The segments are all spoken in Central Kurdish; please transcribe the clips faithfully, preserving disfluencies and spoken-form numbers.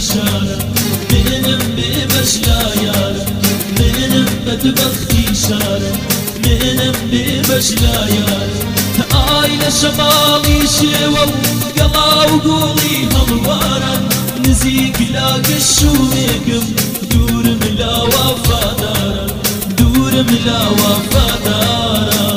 شارە منم بێبەش لایارە منم بەدبەختی شارە منم بێبەش لایارە ئای لە شەماڵی شێوە و گەڵا و گوڵی هەڵوارە نزیک لا گەشومێکم دوورم لا وەفادارە دوورم لا وەفادارە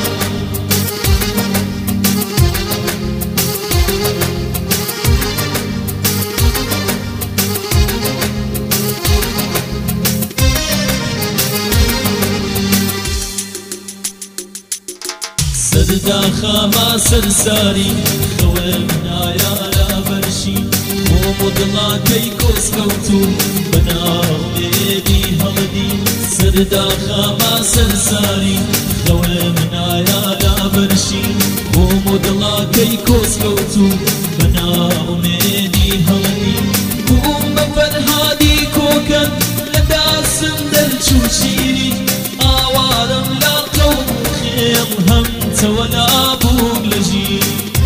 سردا خاما سرساری خوێم نایارە بەرشی بۆ دڵاکەی کۆسکەوتو بەناوێدی هەڵدی سردا خاما سرساری خوێم نایارە بەرشی بۆ دڵاکەی کۆسکەوتو بەناوێدی هەڵدی بووم بە فەرهادی کۆکەن لە داسم دەرچوو شیرین ئاوارم لا قەوم خێڵ هەم تەوەلا بووم لە ژیر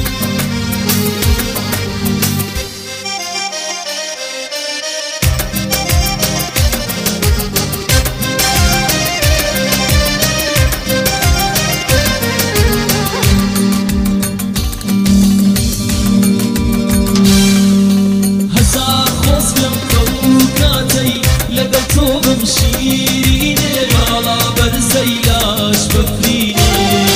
هەزار خۆزگەم خەو کاتەی لەگەڵ تۆ بم شیرینێ باڵا بەرزەی لاش بەفرینێ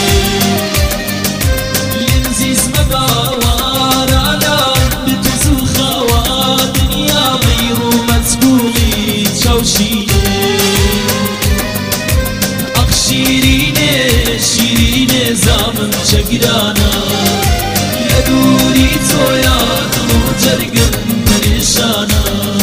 لنزیزمە باوارانە بتوز و خاوە دنیا غەیر و مەجبوڵی چاوشینێ ئەخ شیرینێ شیرینێ زامم چەگرانە لە دووری تۆیا دڵ و جەرگم پەرێشانە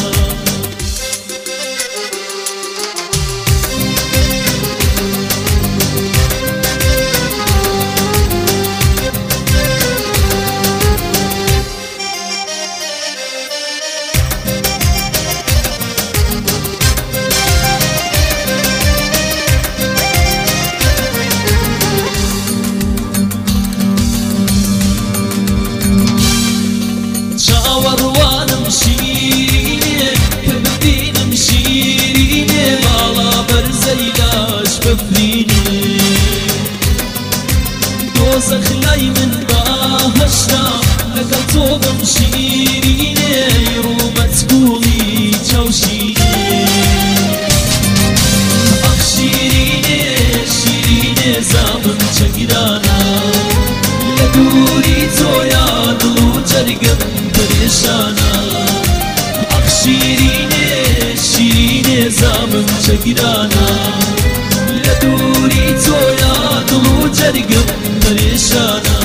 چاوەڕوانم شیرینێ کە ببینم شیرینێ باڵا بەرزەی لاش بەفرینێ دۆزەخ لای من بەهەشتا لەگەڵ تۆ بم شیرینێ ڕوو مەجبوڵی چاوشینێ ئەخ شیرینێ شیرینێ زامم چەگرانە لە دووری تۆیا دڵ و جەرگم پەرێشانە ئەخ شیرینێ شیرینێ زامم چەگرانە لە دووری تۆیا دڵ و جەرگم پەرێشانە